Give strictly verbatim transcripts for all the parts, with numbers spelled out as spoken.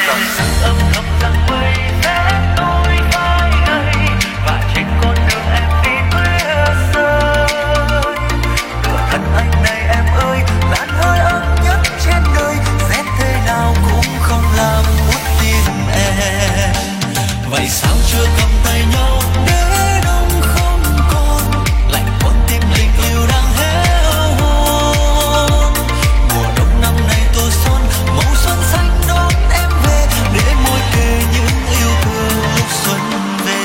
giọt sương âm thầm rằng mây sẽ tôi vai đây và trên con đường em đi khuya rơi. Cửa thân anh này em ơi, làn hơi ấm nhất trên đời, rét thế nào cũng không làm buốt tim em. Vậy sao chưa cầm tay nhau để đông không còn lạnh con tim tình yêu đang héo hon. Mùa đông năm nay tôi xuân màu xuân xanh đón em về để môi kề những yêu thương lúc xuân về.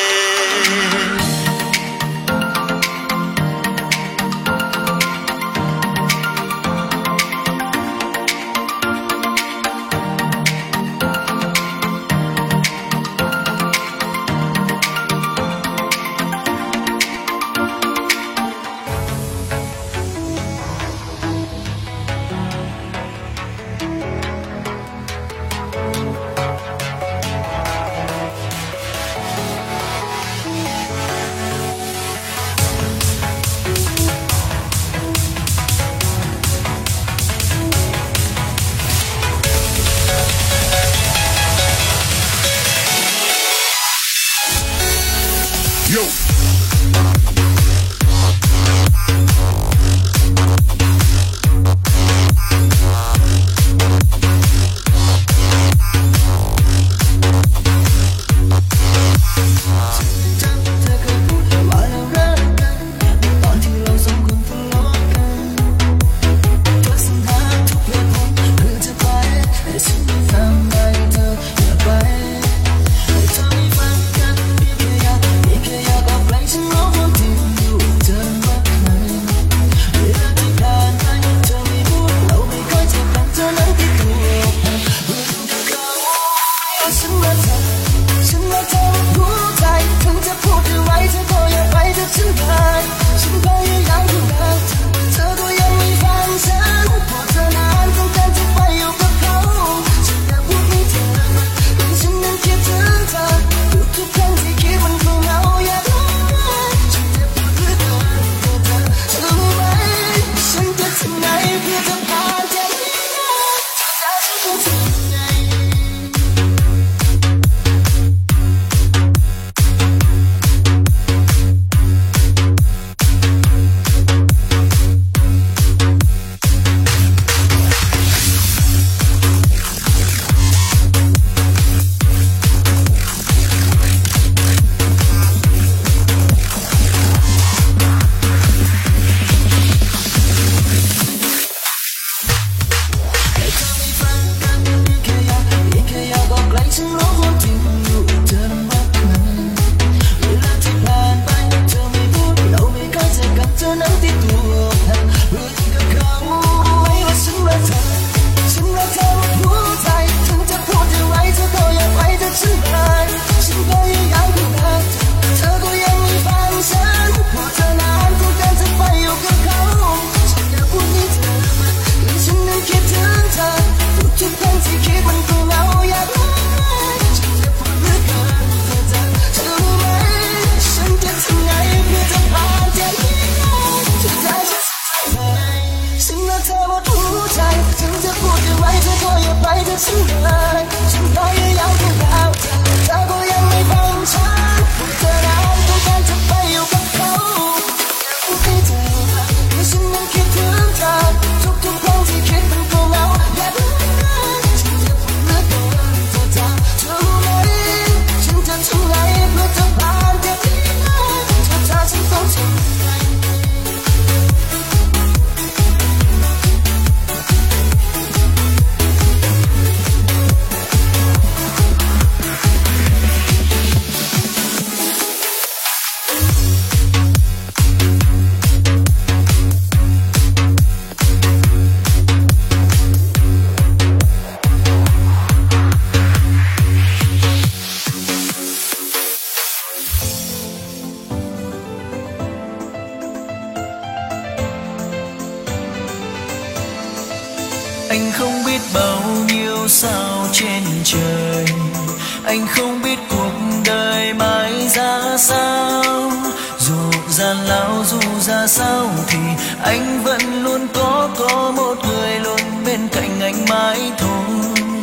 Anh không biết bao nhiêu sao trên trời, anh không biết cuộc đời mãi ra sao. Dù gian lao dù ra sao thì anh vẫn luôn có có một người luôn bên cạnh anh mãi thôi.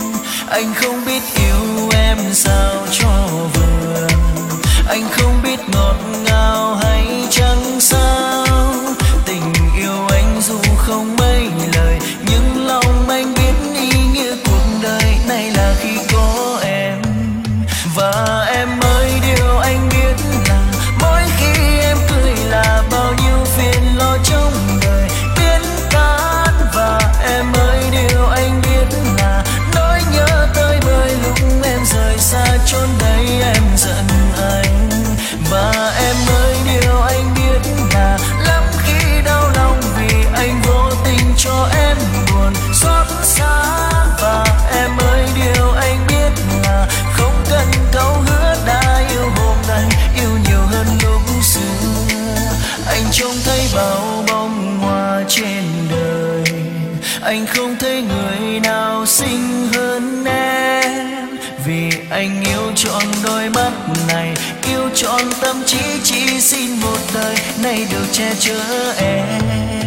Anh không biết yêu em sao cho vừa, anh không biết ngọt ngào hay chẳng sao. Tình yêu anh dù không mấy lời, nhưng lòng anh biết ý nghĩa cuộc đời này là khi có em. Và em ơi, điều anh biết là mỗi khi em cười là bao nhiêu phiền lo trong đời biến tan. Và em ơi, điều anh biết là nỗi nhớ tới bời lúc em rời xa chốn đây em giận anh. Và em ơi, điều anh biết là lắm khi đau lòng vì anh vô tình cho em buồn xót xa. Và em ơi, điều anh biết là không cần câu hứa đã yêu hôm nay yêu nhiều hơn lúc xưa. Anh trông thấy bao bông hoa trên đời, anh không thấy người nào xinh hơn em. Vì anh yêu trọn đôi mắt này, yêu trọn tâm trí, chỉ xin một đời nay được che chở em.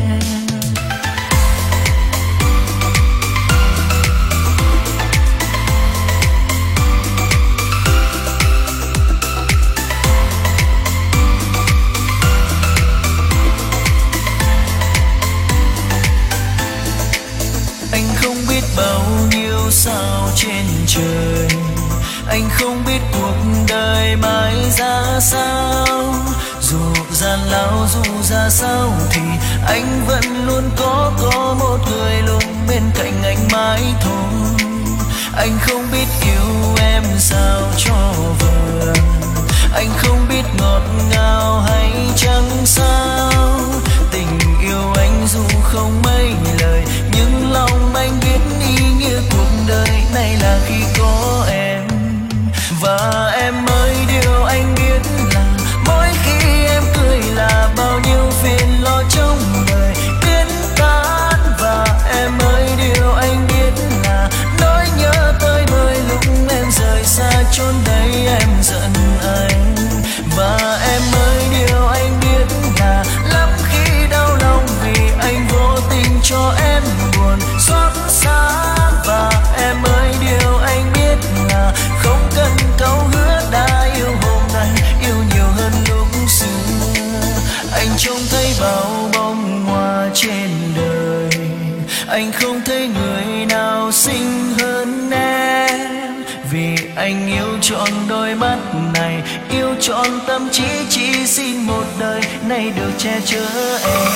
Anh không biết bao nhiêu sao trên trời, anh không biết cuộc đời mãi ra sao. Dù gian lao dù ra sao thì anh vẫn luôn có có một người luôn bên cạnh anh mãi thôi. Anh không biết yêu em sao cho vừa, anh không biết ngọt ngào hay chẳng sao. Tình yêu anh dù không mấy lời, nhưng lòng anh biết ý nghĩa cuộc đời này là khi có em. Và em ơi, điều anh biết là mỗi khi em cười là bao nhiêu phiền lo trong đời biến tan. Và em ơi, điều anh biết là nỗi nhớ tới bời lúc em rời xa chốn đây em giận anh. Và em ơi, điều anh biết là lắm khi đau lòng vì anh vô tình cho em buồn xót xa. Và em ơi, điều anh biết là không cần câu hứa đã yêu hôm nay yêu nhiều hơn lúc xưa. Anh trông thấy bao bông hoa trên đời, anh không thấy người nào xinh hơn em. Vì anh yêu trọn đôi mắt này, yêu trọn tâm trí, chỉ xin một đời nay được che chở em.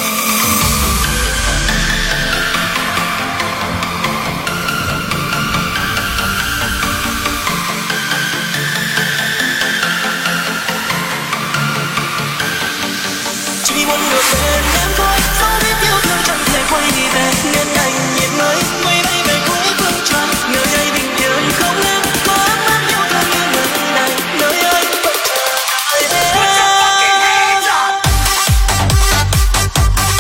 Chỉ muốn được bên em thôi, dẫu biết yêu thương chẳng thể quay đi về, nên anh nhịn mới mây bay về cuối phương trời. Nơi đây bình yên không em có ấm áp yêu thương như lần này, nơi anh vẫn chờ đợi em.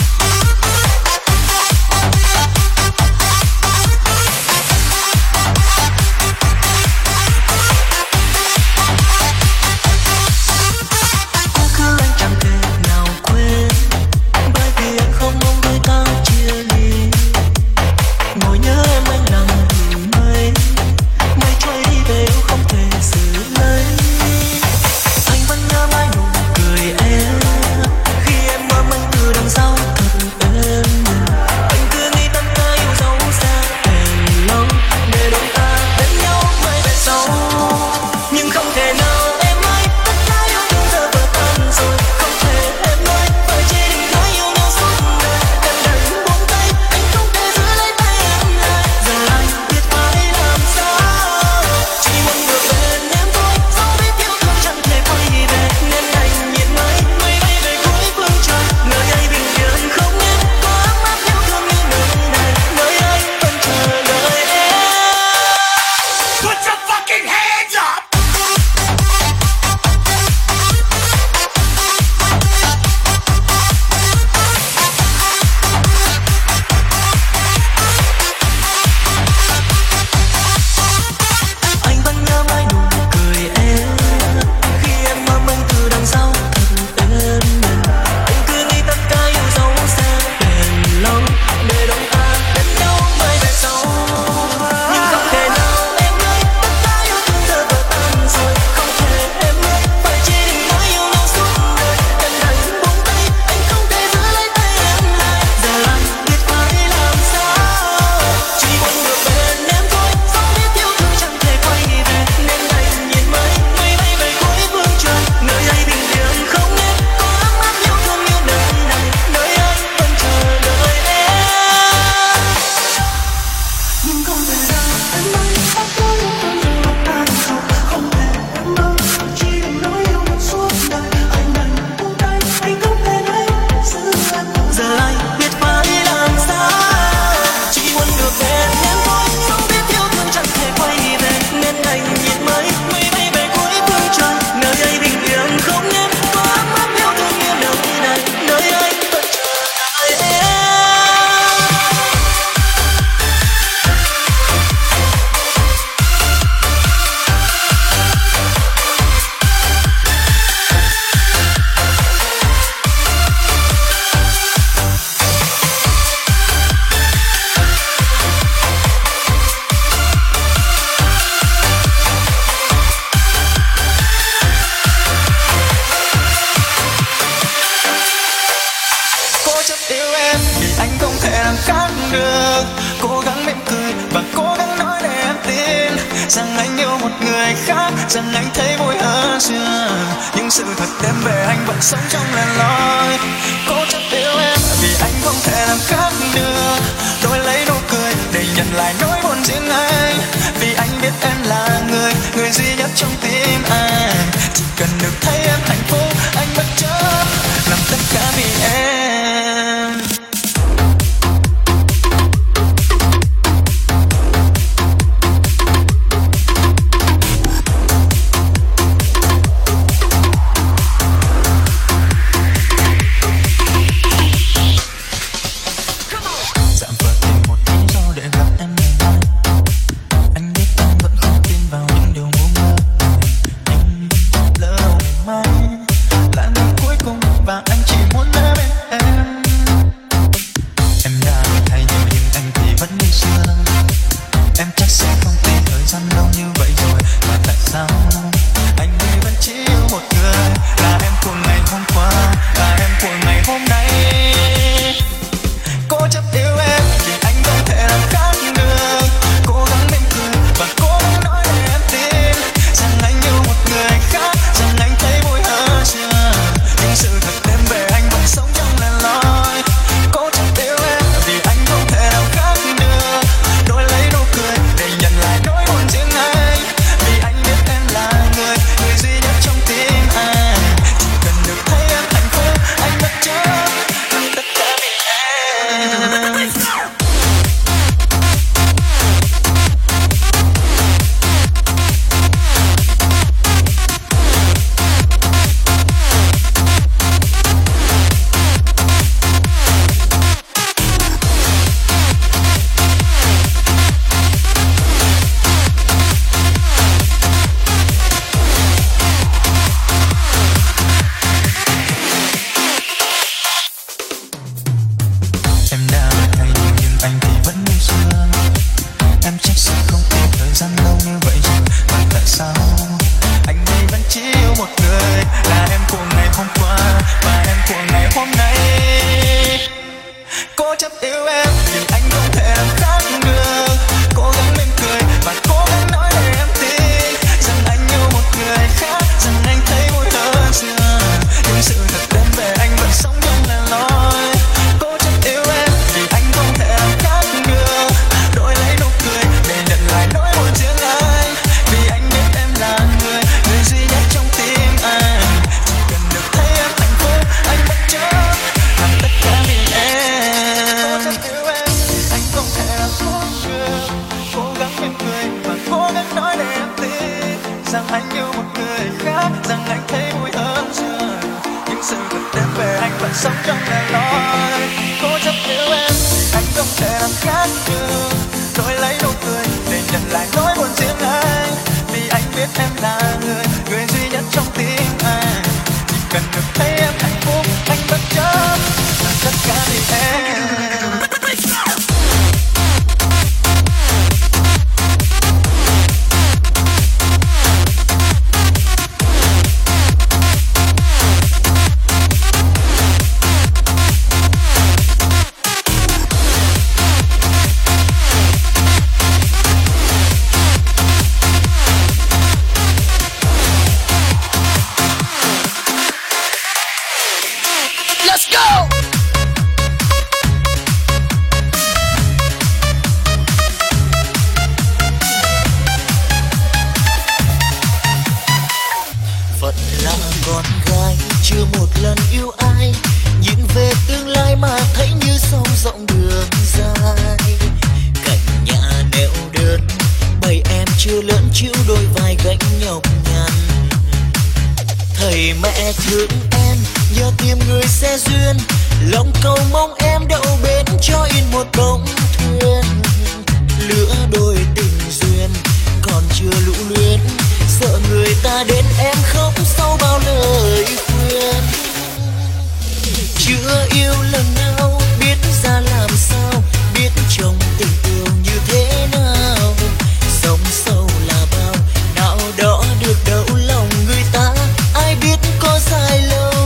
được. Cố gắng mỉm cười và cố gắng nói để em tin rằng anh yêu một người khác, rằng anh thấy vui hơn xưa. Nhưng sự thật đem về anh vẫn sống trong lẻ loi. Cố chấp yêu em vì anh không thể làm khác được. Đổi lấy nụ cười để nhận lại nỗi buồn riêng anh. Vì anh biết em là người, người duy nhất trong tim anh. Chỉ cần được thấy em hạnh phúc, anh bất chấp làm tất cả vì em.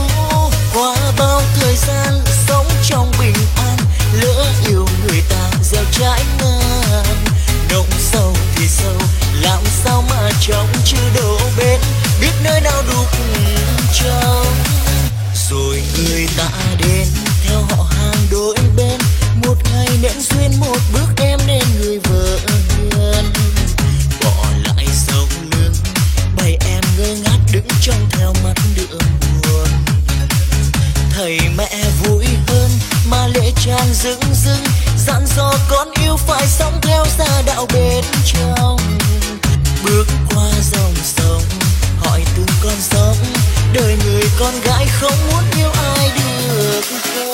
thời gian sống trong bình an, lỡ yêu người ta chóng chưa đổ bên, biết nơi nào đục trong. Rồi người ta đến theo họ hàng đôi bên, một ngày nén duyên một bước em nên người vợ hiền. Bỏ lại sau lưng bầy em ngơ ngác đứng trong theo mắt đường buồn. Thầy mẹ vui hơn mà lệ tràn rưng rưng, dặn dò con yêu phải sống theo gia đạo bên trong. Bước qua dòng sông hỏi từng con sóng, đời người con gái không muốn yêu ai được không.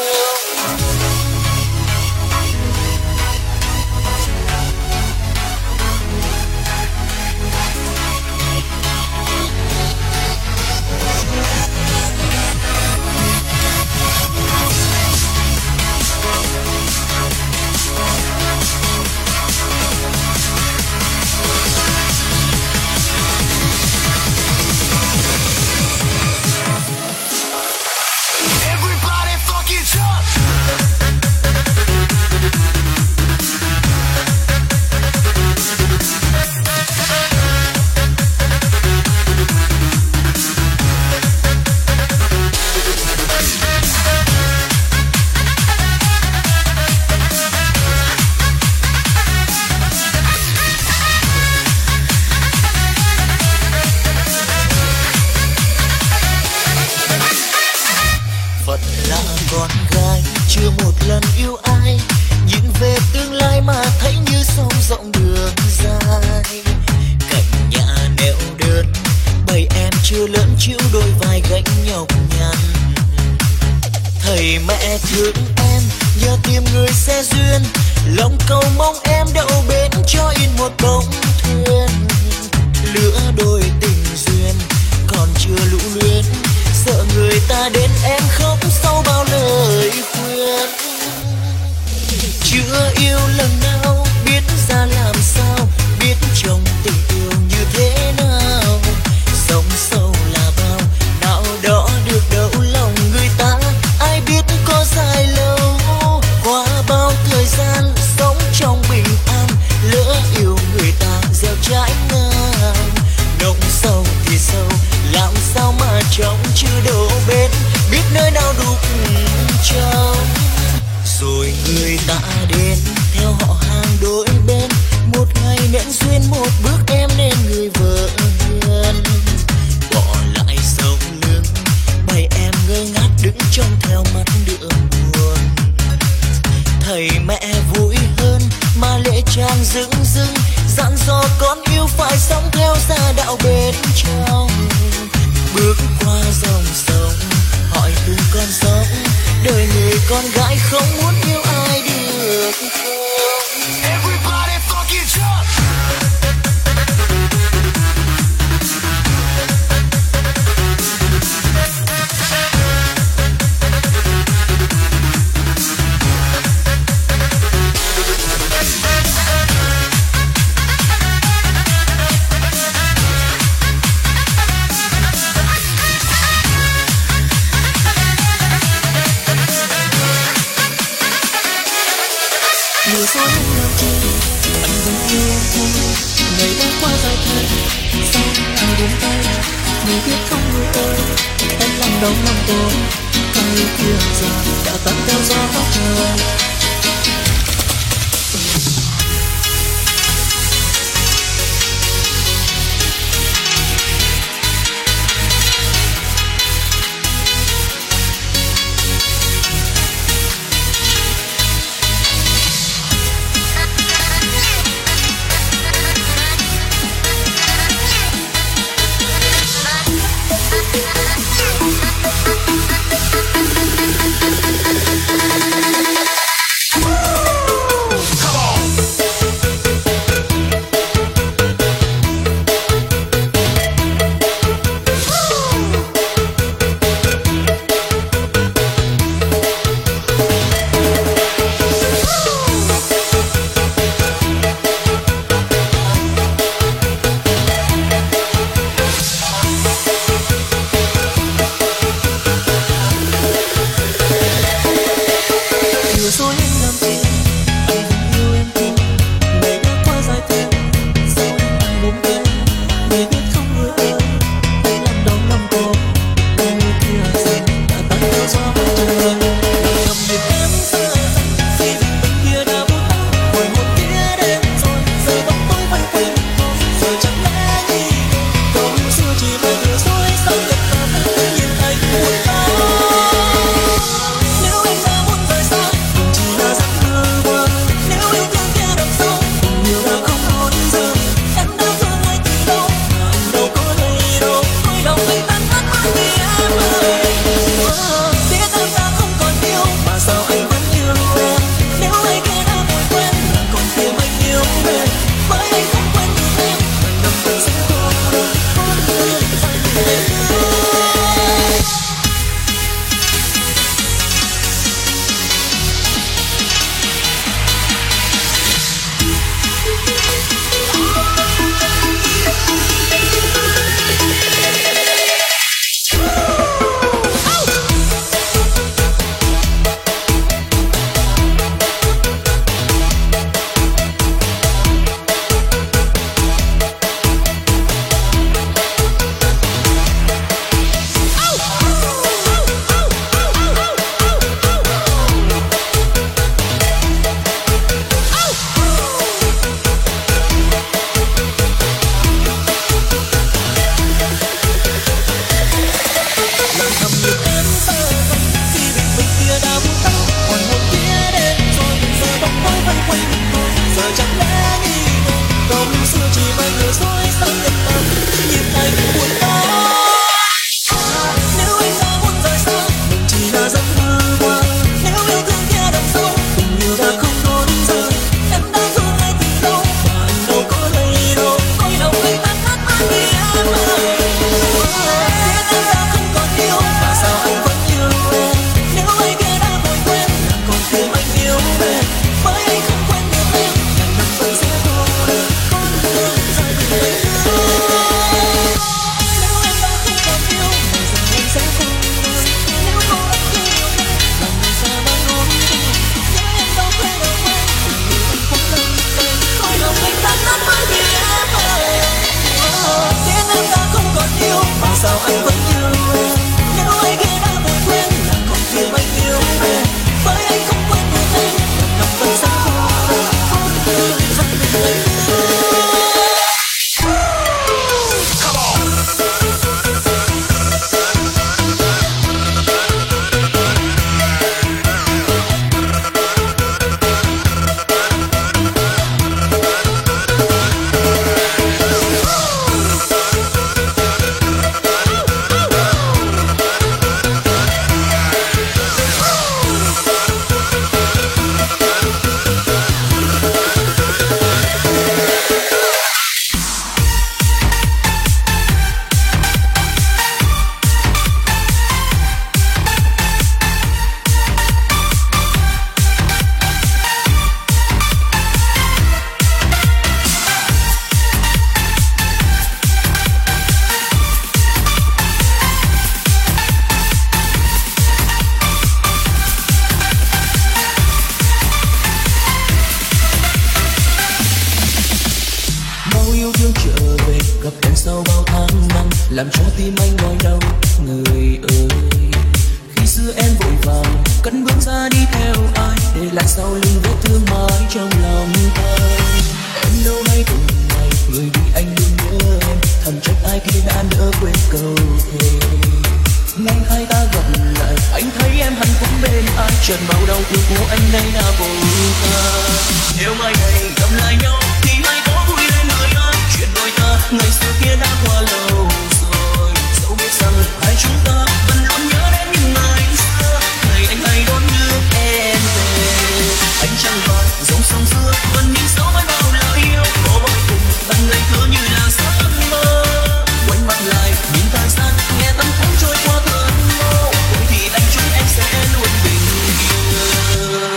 làm cho tim anh đau đau người ơi. Khi xưa em vội vàng cất bước ra đi theo ai, để lại sau lưng vết thương mãi trong lòng anh. Em đâu hay từng ngày người đi anh luôn nhớ em, thầm trách ai khi đã nỡ quên câu thề. Ngày hai ta gặp lại anh thấy em hạnh phúc bên ai, chợt bao đau thương của anh đây đã vô ta. Nếu mai này gặp lại nhau thì hãy có vui lên người ơi, chuyện đôi ta ngày xưa kia đã qua lâu rồi. Dẫu biết rằng hai chúng ta vẫn luôn nhớ đến những ngày xưa, ngày anh hay đón đưa em về. Anh trăng vàng dòng sông xưa vẫn in dấu với bao lời yêu, có bao cùng anh ngây thơ như là giấc mơ. Quay mặt lại nhìn thời gian nghe tâm tháng trôi qua cơn mơ, cuối thì anh chúc em sẽ luôn bình yên.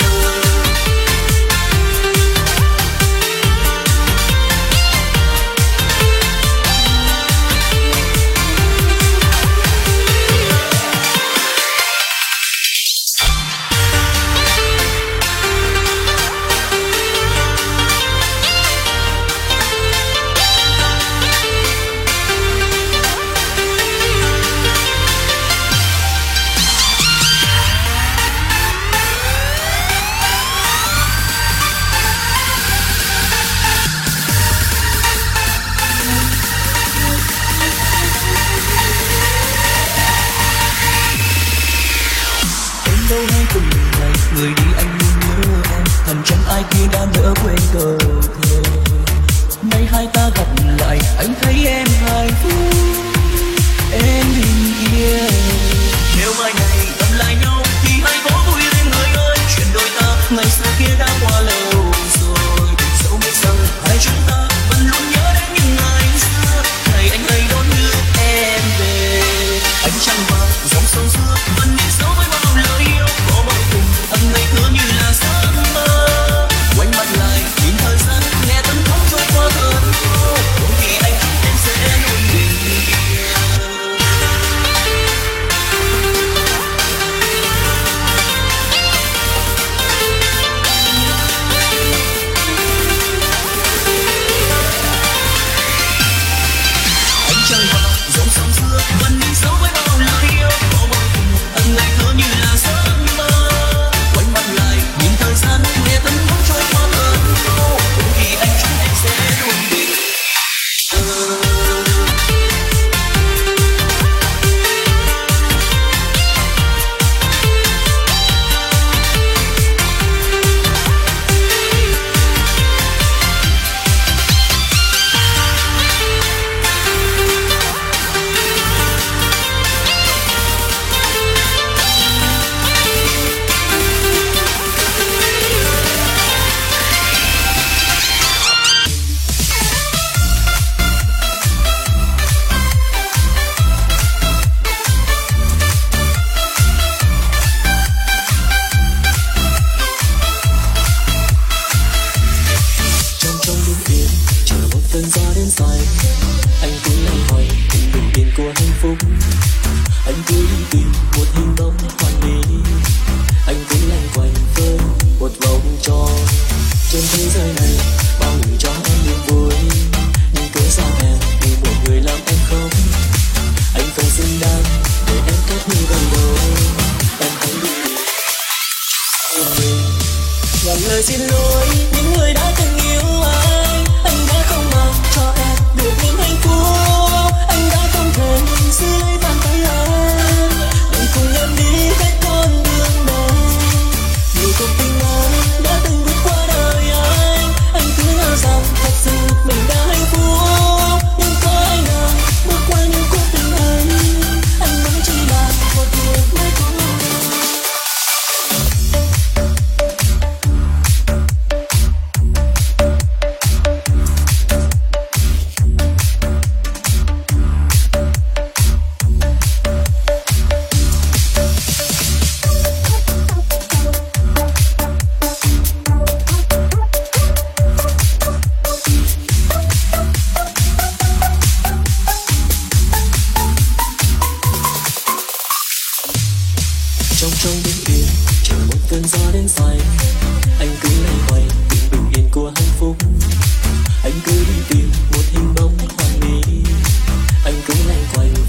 Người đi anh luôn nhớ em, thầm trách ai kia đã nỡ quên câu thề. Nay hai ta gặp lại anh thấy em hạnh phúc, em bình yên. Nếu mai này gặp lại nhau thì hãy có vui lên người ơi, chuyện đôi ta ngày xưa kia đã qua lâu rồi. Dẫu biết rằng hai chúng ta vẫn luôn nhớ đến những ngày xưa, ngày anh ấy đón đưa em về. Anh trăng vàng dòng sông xưa vẫn in dấu với bao lời yêu, có bao cùng anh ngây thơ như là giấc mơ. Quay mặt lại nhìn thời gian nghe tâm khóc trôi qua cơn mơ, cuối thì anh chúc em sẽ luôn bình yên. Anh trăng vàng dòng sông xưa vẫn in dấu với bao lời yêu, có bao cùng anh ngây thơ như là giấc mơ. Quay mặt lại nhìn thời gian nghe tâm khóc trôi qua cơn mơ, cuối thì anh chúc em sẽ luôn bình yên. Trong trong đêm yên chờ một cơn gió đến dài, anh cứ loay hoay tìm bình yên của hạnh phúc. Anh cứ đi tìm một hình bóng hoàn mỹ, anh cứ loanh quanh với một vòng tròn. Trên thế giới này bao người cho em niềm vui, nhưng cứ sao em vì một người làm em khóc. Anh không xứng đáng để em kết như ban đầu, em hãy đi tìm mình. Ngàn lời xin lỗi những người đã từng yêu anh, anh đã không mang cho em được niềm hạnh phúc. Anh đã không thể giữ lấy bàn tay anh, đừng cùng em đi cách con đường này. Nhiều cuộc tình anh đã từng vượt qua đời anh, anh cứ ngỡ rằng thật sự mình đã hạnh phúc. Nhưng có ai nào bước qua những cuộc tình ấy, anh mới chỉ là một người mới cũ. Trong trong đêm yên chờ một cơn gió đến dài, anh cứ loay hoay tìm bình yên của hạnh phúc. Anh cứ đi tìm một hình bóng hoàn mỹ, anh cứ loay quanh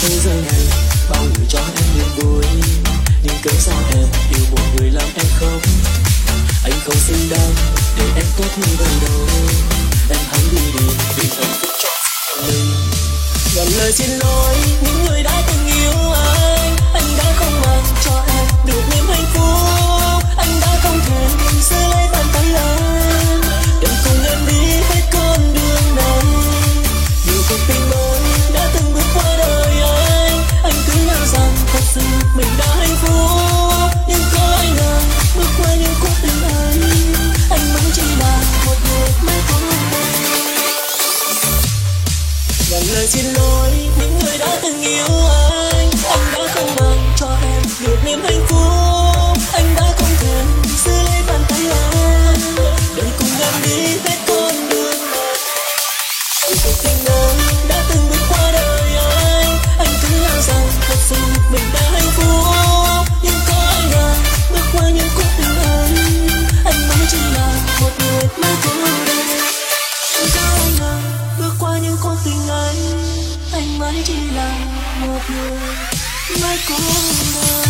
Bây giờ này bao người cho em niềm vui, nhưng cớ sao em yêu một người làm em khóc. Anh không xứng đáng để em tốt như vậy đâu. Em hãy đi đi vì hạnh phúc cho mình. Ngàn lời xin lỗi những người đã từng yêu anh. Anh đã không mang cho em được niềm hạnh phúc. Anh đã không thể giữ lấy bàn tay em. Đừng cùng em đi hết con đường này. Nhiều cuộc tình mới đã từng bước qua đời anh. Anh cứ ngỡ rằng thật sự mình đã hạnh phúc, nhưng có ai ngờ bước qua những cuộc tình ấy, anh vẫn chỉ là một người mãi có đây. Ngàn lời xin lỗi những người đã từng yêu anh. Anh đã không mang cho em được niềm hạnh phúc. Anh đã không thể giữ lấy bàn tay em. Đừng cùng em đi hết con đường này. Những cuộc tình ấy đã từng bước qua đời anh. Anh cứ ngỡ rằng thật sự mình đã hạnh phúc, nhưng có ai ngờ bước qua những cuộc tình ấy, anh mới chỉ là một người mãi có đây. Có ai ngờ bước qua những cuộc tình ấy, anh mới chỉ là một người mãi có đây.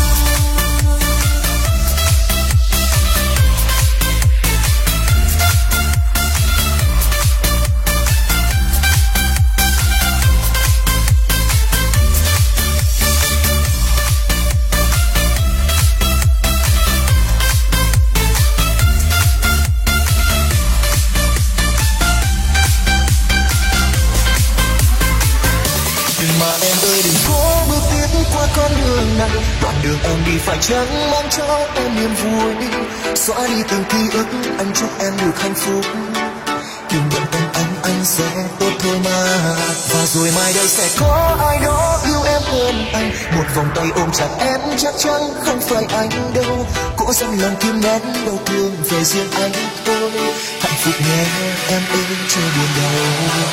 Mà em ơi đừng cố bước tiếp qua con đường này. Đoạn đường em đi phải chăng mang cho em niềm vui. Xóa đi từng ký ức, anh chúc em được hạnh phúc. Đừng bận tâm anh, anh sẽ tốt thôi mà. Và rồi mai đây sẽ có ai đó yêu em hơn anh. Một vòng tay ôm chặt em chắc chắn không phải anh đâu. Cố dằn lòng kiềm nén đau thương về riêng anh thôi. Hạnh phúc nhé em ơi chưa buồn đâu.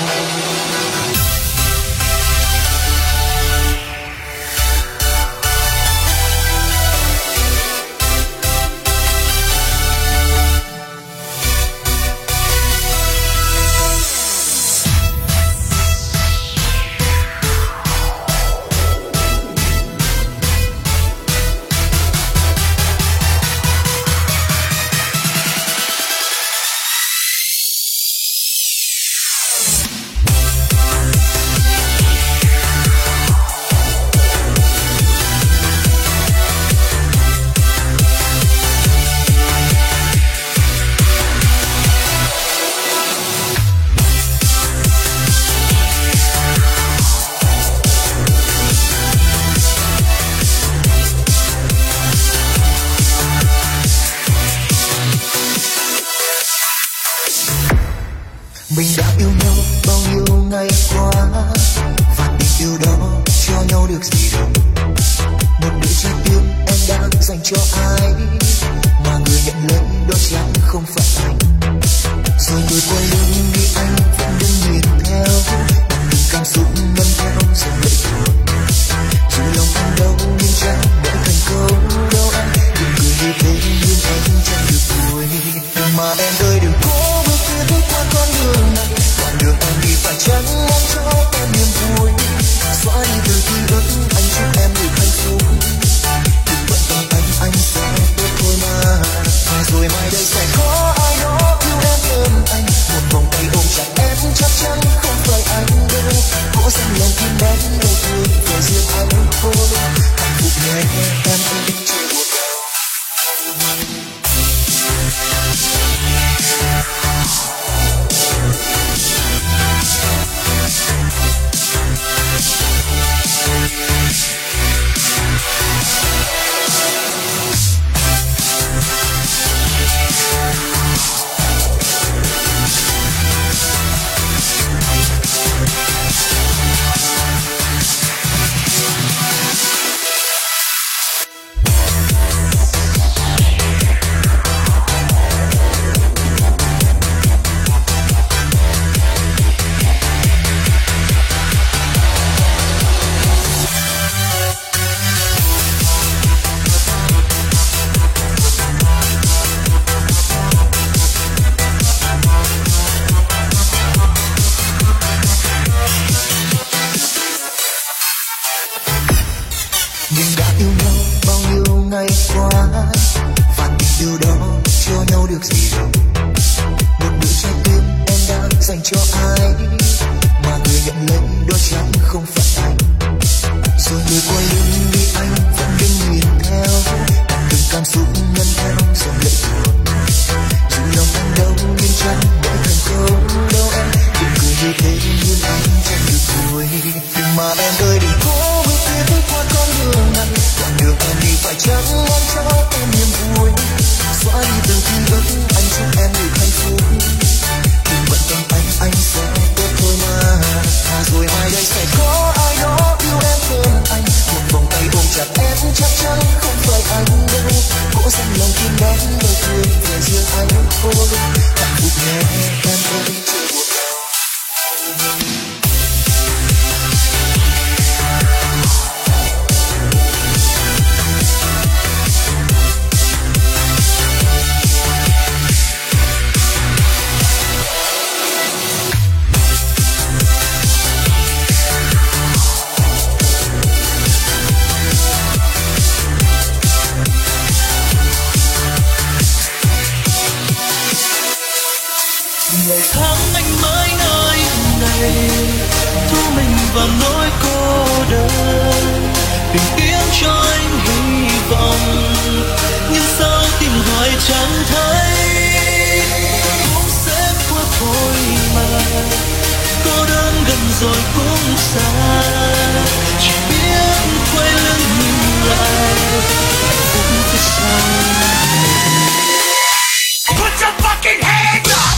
Mình đã yêu nhau bao nhiêu ngày qua, và tình yêu đó cho nhau được gì đâu. Một nửa trái tim em đã dành cho ai, mà người nhận lấy đó chẳng không phải anh. Rồi người quay lưng đi anh vẫn đứng nhìn theo, bằng những cảm xúc ngân theo dòng lệ buồn. Dù lòng anh đau nhưng chẳng đã thành câu đâu anh. Đừng cười như thế nhưng anh chẳng được vui. Mà em ơi đừng cố bước tiếp qua con đường này. Đoạn đường em đi phải chăng mong cho em niềm vui. Xóa đi từ ký ức, anh chúc em được hạnh phúc. Đừng bận tâm anh, anh sẽ tốt thôi mà. Và rồi mai đây sẽ có ai đó yêu em hơn anh. Một vòng tay ôm chặt em được gì đâu. Một nửa trái tim em đã dành cho ai mà người nhận lấy đó chẳng không phải anh. Rồi người quay lưng đi anh vẫn đứng nhìn theo, từng cảm xúc nhân theo dòng lệ thuộc. Dù lòng anh đâu nhưng chẳng để thành công đâu em. Đừng cười như thế nhưng anh chẳng được vui. Đừng mà em ơi đừng cố bước tiếp qua con đường này, đoạn đường em đi phải chăng mang cho em niềm vui. Xóa đi từng ký ức anh chúc em được hạnh phúc. Đừng bận tâm anh anh sẽ tốt thôi mà. À rồi mai đây sẽ có ai đó yêu em hơn anh. Một vòng tay ôm chặt em chắc chắn không phải anh đâu. Cố dành lòng tim đắm đôi cười về riêng anh thôi. Hạnh phúc nhé em ơi chưa buồn đau. Ngày tháng anh mãi nơi này, thu mình vào nỗi cô đơn, tìm kiếm cho anh hy vọng, nhưng sao tìm hoài chẳng thấy. Cũng sẽ qua thôi mà, cô đơn gần rồi cũng xa, chỉ biết quay lưng nhìn lại hạnh phúc phía sau. Put your fucking hands up!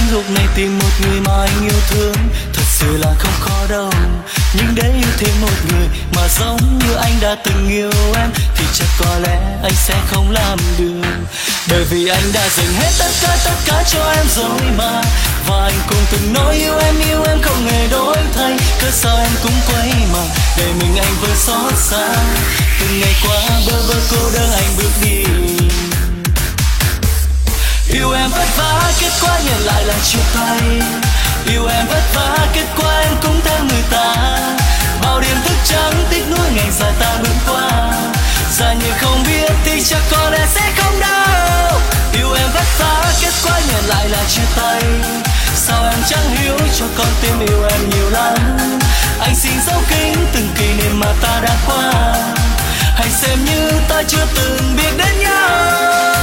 lúc này tìm một người mà anh yêu thương thật sự là không khó đâu. Nhưng để yêu thêm một người mà giống như anh đã từng yêu em thì chắc có lẽ anh sẽ không làm được. Bởi vì anh đã dành hết tất cả tất cả cho em rồi mà. Và anh cũng từng nói yêu em yêu em không hề đổi thay. Cớ sao em cũng quay mà để mình anh vừa xót xa. Từng ngày qua bơ vơ cô đơn anh bước đi. Yêu em vất vả kết quả nhận lại là chia tay. Yêu em vất vả kết quả em cũng theo người ta. Bao đêm thức trắng tiếc nuối ngày dài ta bước qua. Dài như không biết thì chắc có lẽ sẽ không đau. Yêu em vất vả kết quả nhận lại là chia tay. Sao em chẳng hiểu cho con tim yêu em nhiều lắm. Anh xin dấu kính từng kỷ niệm mà ta đã qua. Hãy xem như ta chưa từng biết đến nhau.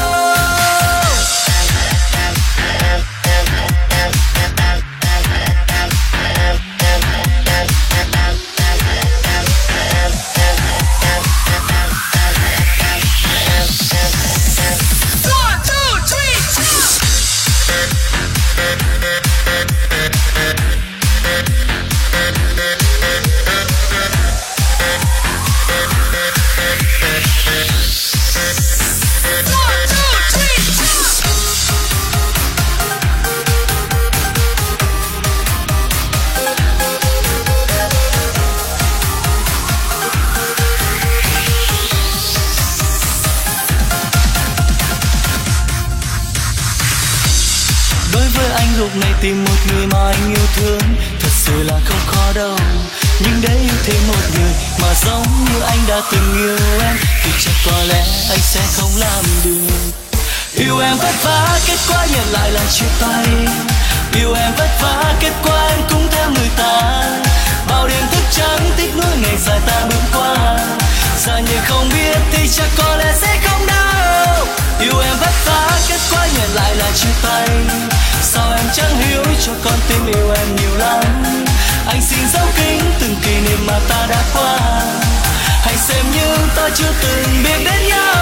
Lúc này tìm một người mà anh yêu thương thật sự là không khó đâu. Nhưng để yêu thêm một người mà giống như anh đã từng yêu em thì chắc có lẽ anh sẽ không làm được. Yêu em vất vả kết quả nhận lại là chia tay. Yêu em vất vả kết quả em cũng theo người ta. Bao đêm thức trắng tiếc nuối ngày dài ta bước qua. Dài như không biết thì chắc có lẽ sẽ không đau. Yêu em vất vả kết quả nhận lại là chia tay. Sao em chẳng hiểu cho con tim yêu em nhiều lắm. Anh xin dấu kính từng kỷ niệm mà ta đã qua. Hãy xem như ta chưa từng biết đến nhau.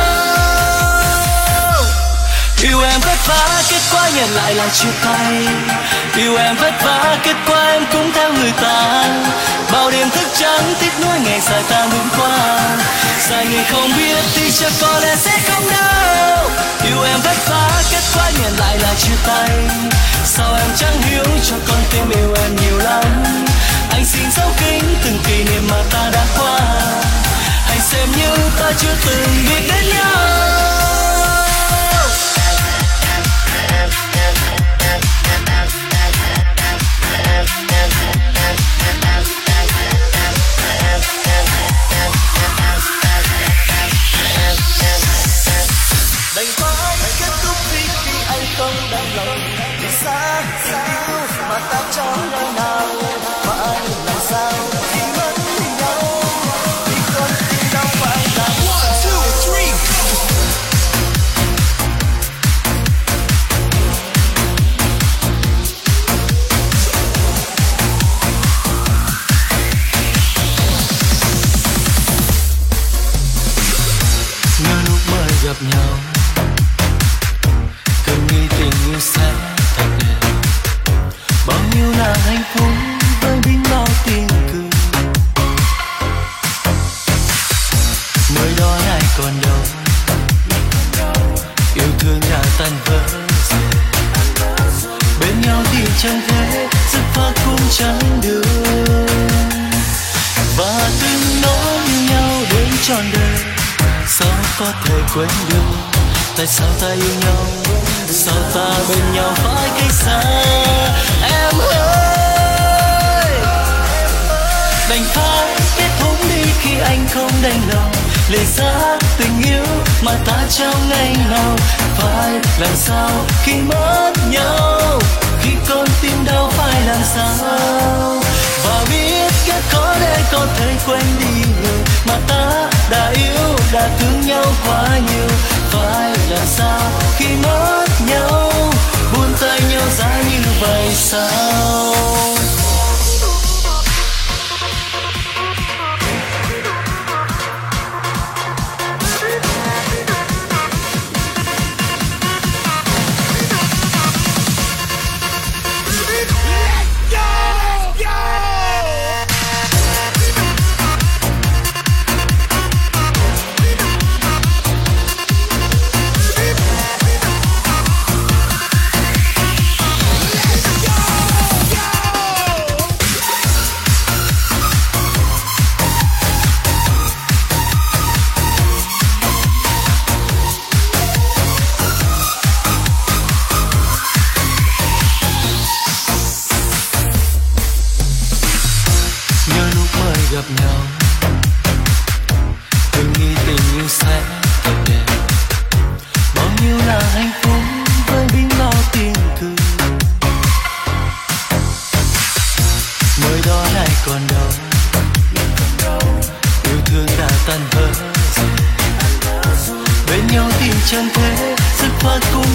Yêu em vất vả kết quả nhận lại là chia tay. Yêu em vất vả kết quả em cũng theo người ta. Bao đêm thức trắng tiếc nuối ngày dài ta bước qua. Dài ngày không biết thì chắc có lẽ sẽ không đau. Yêu em vất vả kết quả nhận lại là chia tay. Sao em chẳng hiểu cho con tim yêu em nhiều lắm. Anh xin dấu kính từng kỷ niệm mà ta đã qua. Hãy xem như ta chưa từng biết đến nhau. Đành phải kết thúc vì khi anh không đành lòng. Vì xa sao mà ta chẳng nơi nào. Mà anh làm sao khi mất nhau. Vì con tim đâu phải là one, two, three. Nhớ lúc mới gặp nhau cứ nghĩ tình yêu sẽ thật đẹp. Bao nhiêu là hạnh phúc với biết bao tiếng cười. Nơi đó ai còn đâu. Yêu thương đã tan vỡ rồi. Bên nhau thì chẳng thể dứt khoát cũng chẳng được. Và từng nói yêu nhau đến trọn đời. Sao có thể quên được. Tại sao ta yêu nhau. Sao ta bên nhau phải cách xa. Em ơi đành phải kết thúc đi khi anh không đành lòng. Lệ giá tình yêu mà ta trao ngày nào. Phải làm sao khi mất nhau. Khi con tim đau phải làm sao. Và biết kết có lẽ có thể quên đi người mà ta đã yêu đã thương nhau quá nhiều. Phải làm sao khi mất nhau. Buông tay nhau ra như vậy sao.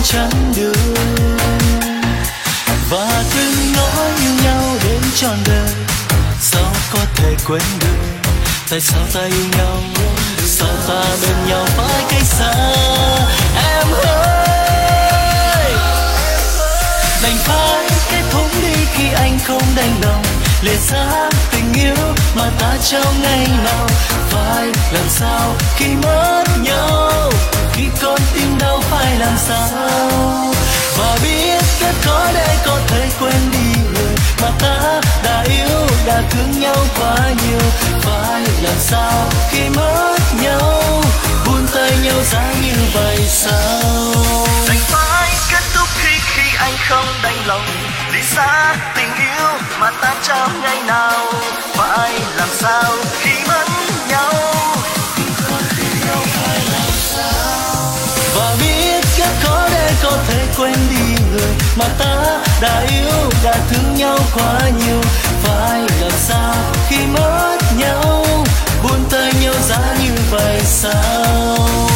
chắn đường. Và từng nói yêu nhau đến trọn đời, sao có thể quên được? Tại sao ta yêu nhau, sao ta bên nhau phải cách xa? Em ơi, đành phải kết thúc đi khi anh không đành lòng lìa xa tình yêu mà ta trao ngày nào. Phải làm sao khi mất nhau, khi con tim đau phải làm sao? Và biết rất khó để có thể quên đi người mà ta đã yêu, đã thương nhau quá nhiều. Phải làm sao khi mất nhau, buông tay nhau ra như vậy sao? Đành phải kết thúc khi khi anh không đành lòng lý xa tình yêu mà ta trao ngày nào. Phải làm sao khi mất nhau, và biết rất khó để có thể quên đi người mà ta đã yêu, đã thương nhau quá nhiều. Phải làm sao khi mất nhau, buông tay nhau ra như vậy sao?